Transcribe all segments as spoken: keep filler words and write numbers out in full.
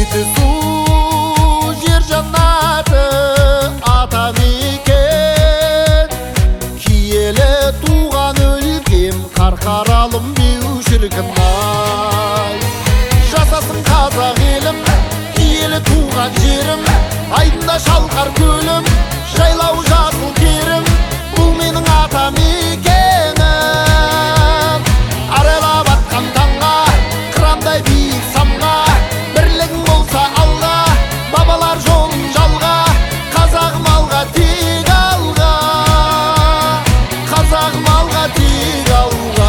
Жетісу жер жаннаты ата мекен, киелі туған өлкем қарқаралым деу шіркін-ай. Жасасын қазақ елім, киелі туған жерім, айдында шалқар көлім, жайлау жасыл керім, бұл менің ата мекенім. Арайлап атқан таңға, қырандай биік самға, бірлігің болса алға, бабалар жолын жалға, қазағым алға тек алға, қазағым алға тек алға.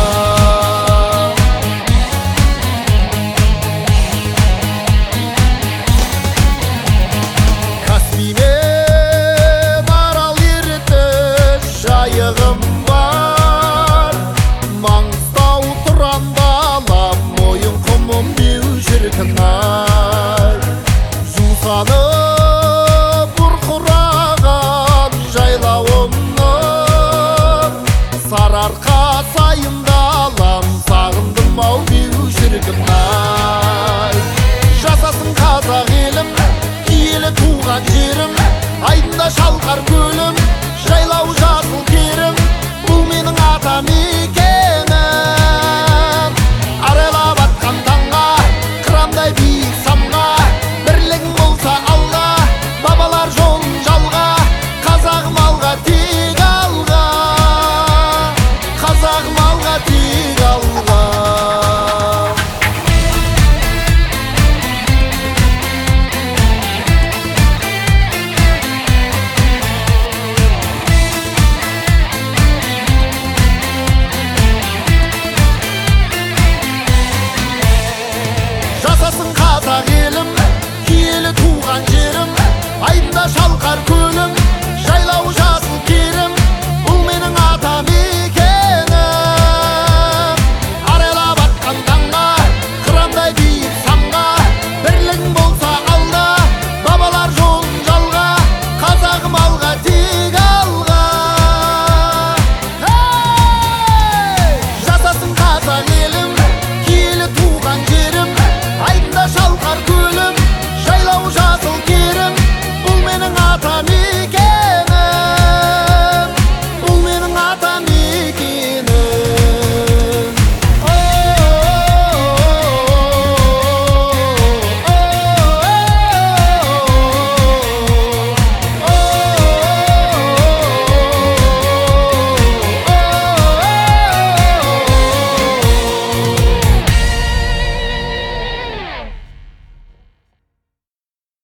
Каспиймен Арал Ертіс жайығым бар, Маңғыстау тұран далам, Мойынқұмым деу шіркін-ай. Жусаны бұрқыраған жайлауымның, Сарыарқа сайында алам, сағындым-ау деу шіркін-ай. Жасасын қазақ елім, киелі туған жерім, айдында шалқар көлім, жайлау жасыл керім, бұл менің ата мекен.